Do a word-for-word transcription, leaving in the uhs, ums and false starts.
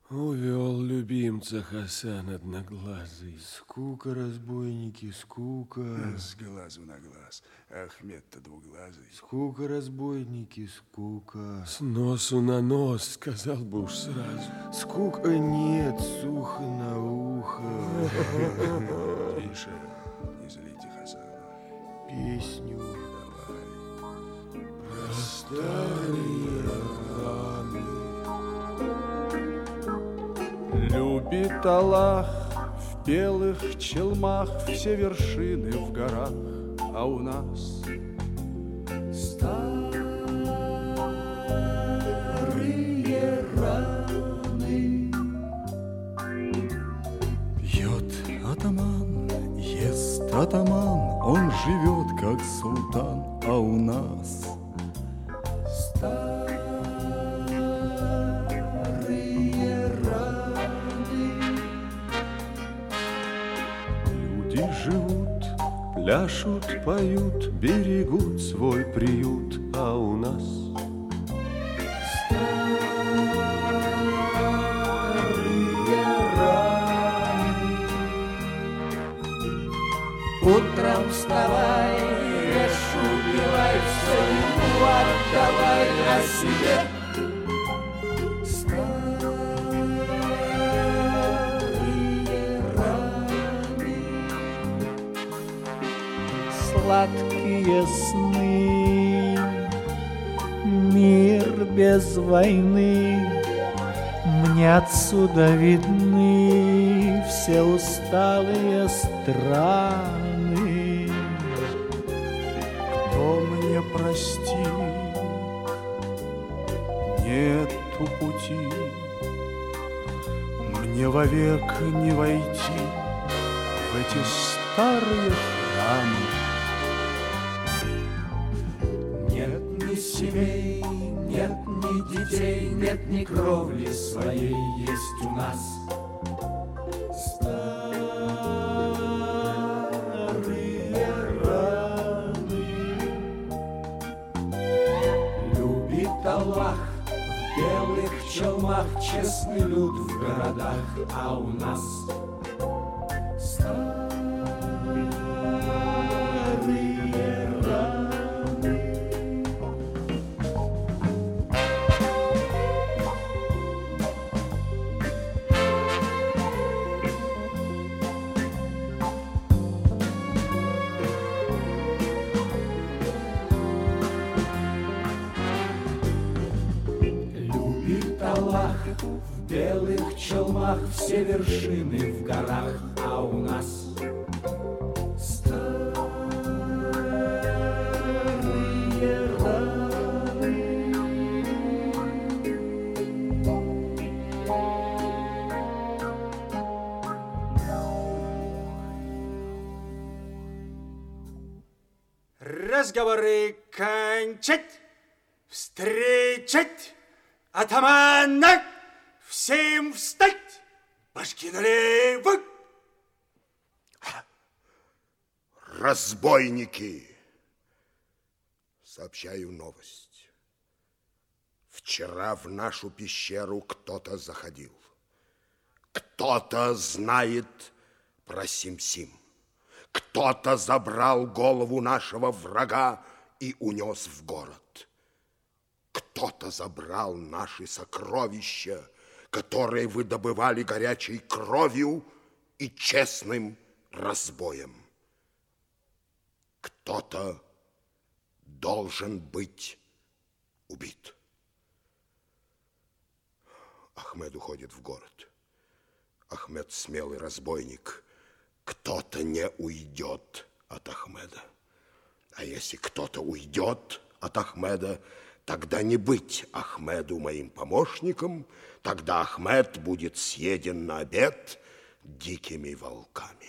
Увел любимца Хасан одноглазый. Скука, разбойники, скука. С глазу на глаз. Ахмед-то двуглазый. Скука, разбойники, скука. С носу на нос, сказал бы уж сразу. Скука нет, сухо на ухо. Тише, не злите Хасана. Песню давай. Про старые раны. Любит Аллах в белых челмах все вершины в горах, а у нас старые раны. Пьет атаман, ест атаман, он живет как султан, а у нас живут, пляшут, поют, берегут свой приют, а у нас старые раны. Утром вставай, ешь, убивай, все ему отдавай о себе. Сладкие сны, мир без войны, мне отсюда видны все усталые страны. кто мне прости, нету пути, мне вовек не войти в эти старые храмы. Семей, нет ни детей, нет ни кровли своей, есть у нас старые раны. Любит Аллах в белых челмах честный люд в городах, а у нас старые раны. Аллах в белых челмах все вершины в горах, а у нас старые раны. Разговоры кончать, встречать. Атамана, всем встать, башки налево. Разбойники, сообщаю новость. Вчера в нашу пещеру кто-то заходил. Кто-то знает про Сим-Сим. Кто-то забрал голову нашего врага и унес в город. Кто-то забрал наши сокровища, которые вы добывали горячей кровью и честным разбоем. Кто-то должен быть убит. Ахмед уходит в город. Ахмед смелый разбойник. Кто-то не уйдет от Ахмеда. А если кто-то уйдет от Ахмеда, тогда не быть Ахмеду моим помощником, тогда Ахмед будет съеден на обед дикими волками.